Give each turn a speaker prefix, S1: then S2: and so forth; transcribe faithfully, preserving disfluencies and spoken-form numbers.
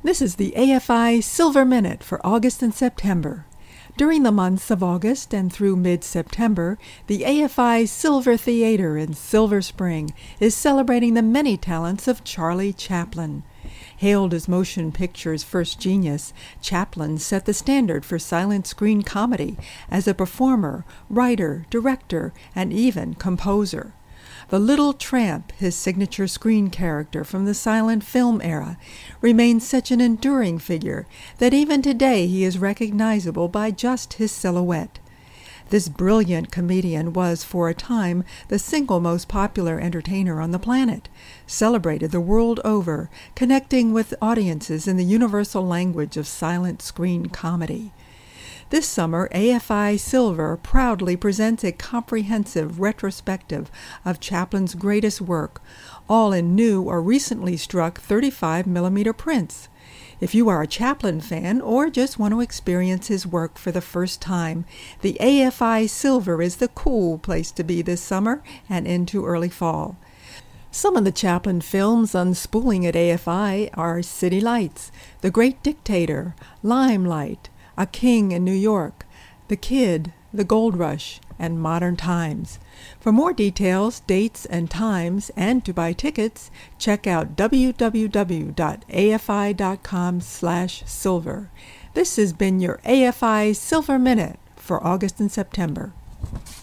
S1: This is the A F I Silver Minute for August and September. During the months of August and through mid-September, the A F I Silver Theater in Silver Spring is celebrating the many talents of Charlie Chaplin. Hailed as motion picture's first genius, Chaplin set the standard for silent screen comedy as a performer, writer, director, and even composer. The Little Tramp, his signature screen character from the silent film era, remains such an enduring figure that even today he is recognizable by just his silhouette. This brilliant comedian was, for a time, the single most popular entertainer on the planet, celebrated the world over, connecting with audiences in the universal language of silent screen comedy. This summer, A F I Silver proudly presents a comprehensive retrospective of Chaplin's greatest work, all in new or recently struck thirty-five millimeter prints. If you are a Chaplin fan or just want to experience his work for the first time, the A F I Silver is the cool place to be this summer and into early fall. Some of the Chaplin films unspooling at A F I are City Lights, The Great Dictator, Limelight, A King in New York, The Kid, The Gold Rush, and Modern Times. For more details, dates, and times, and to buy tickets, check out w w w dot a f i dot com slash silver. This has been your A F I Silver Minute for August and September.